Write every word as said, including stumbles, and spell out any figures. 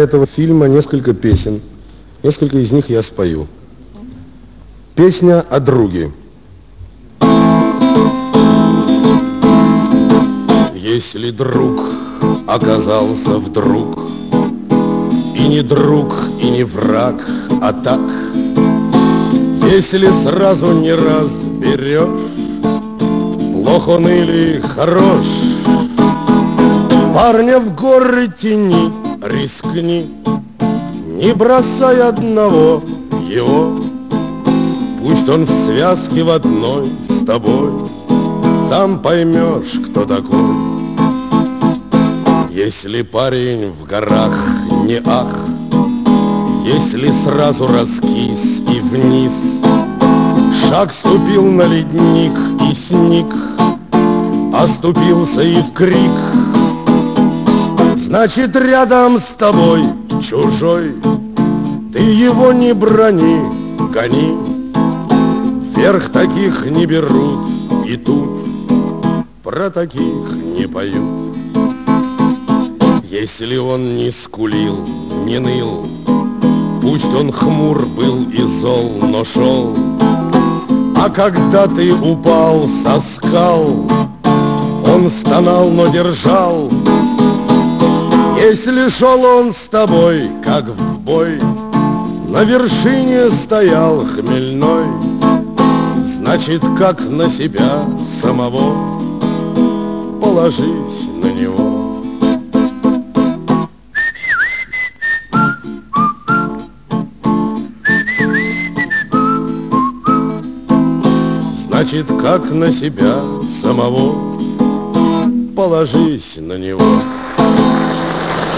этого фильма несколько песен. Несколько из них я спою. Песня о друге. Если друг оказался вдруг и не друг, и не враг, а так, если сразу не разберешь, плох он или хорош, парня в горы тяни, рискни, не бросай одного его. Пусть он в связке в одной с тобой, там поймешь, кто такой. Если парень в горах не ах, если сразу раскис и вниз, шаг ступил на ледник и сник, оступился и в крик, значит, рядом с тобой чужой, ты его не брони, гони. Вверх таких не берут, и тут про таких не поют. Если он не скулил, не ныл, пусть он хмур был и зол, но шел, а когда ты упал со скал, он стонал, но держал. Если шел он с тобой, как в бой, на вершине стоял хмельной, значит, как на себя самого, положись на него. Значит, как на себя самого, положись на него.